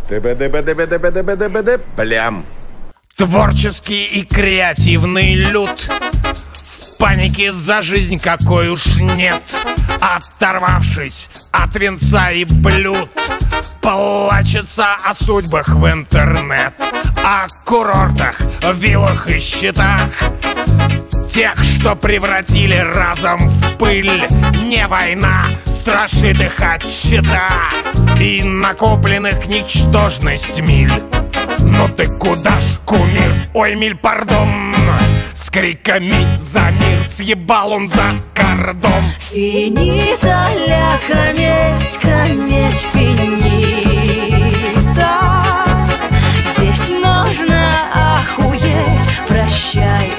Блям. Творческий и креативный люд, в панике за жизнь какой уж нет. Оторвавшись от венца и блюд, плачется о судьбах в интернет, о курортах, виллах и счетах, тех, что превратили разом в пыль. Не война страшит их от щита и накопленных ничтожность миль. Но ты куда ж, кумир? Ой, миль, пардон. С криками за мир съебал он за кордон. Финита ля кометь, кометь, финита. Здесь можно охуеть, прощай,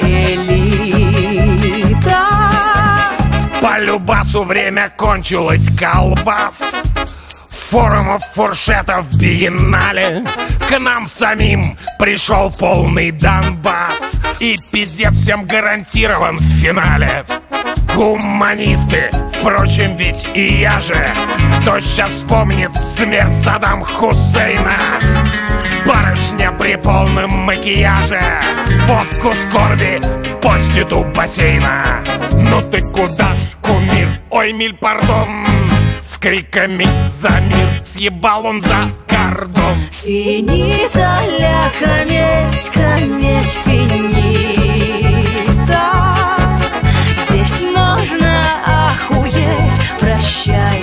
элита. По любасу время кончилось, колбас. Форумов, фуршетов, биеннале. К нам самим пришел полный Донбасс, и пиздец всем гарантирован в финале. Гуманисты, впрочем, ведь и я же. Кто сейчас вспомнит смерть Саддама Хусейна? Барышня при полном макияже водку скорби постит у бассейна. Ну ты куда ж, кумир? Ой, миль, пардон. С криками за мир съебал он за кордон. Финита ля кометь, кометь, финита. Здесь можно охуеть, прощай,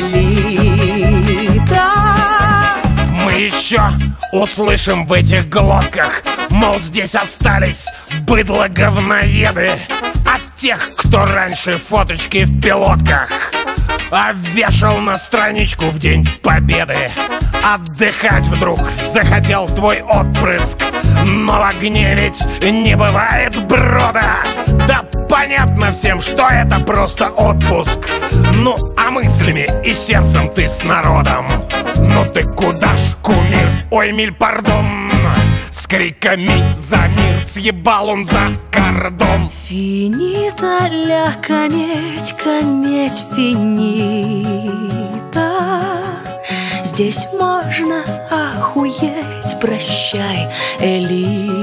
элита. Мы еще услышим в этих глотках, мол, здесь остались быдло-говноеды от тех, кто раньше фоточки в пилотках вешал на страничку в День Победы. Отдыхать вдруг захотел твой отпрыск, но в огне ведь не бывает брода. Да понятно всем, что это просто отпуск. Ну, а мыслями и сердцем ты с народом. Ну ты куда ж, кумир? Ой, миль, пардон. С криками за мир съебал он за кордон. Финита ля кометь, кометь, финита. Здесь можно охуеть, прощай, элита.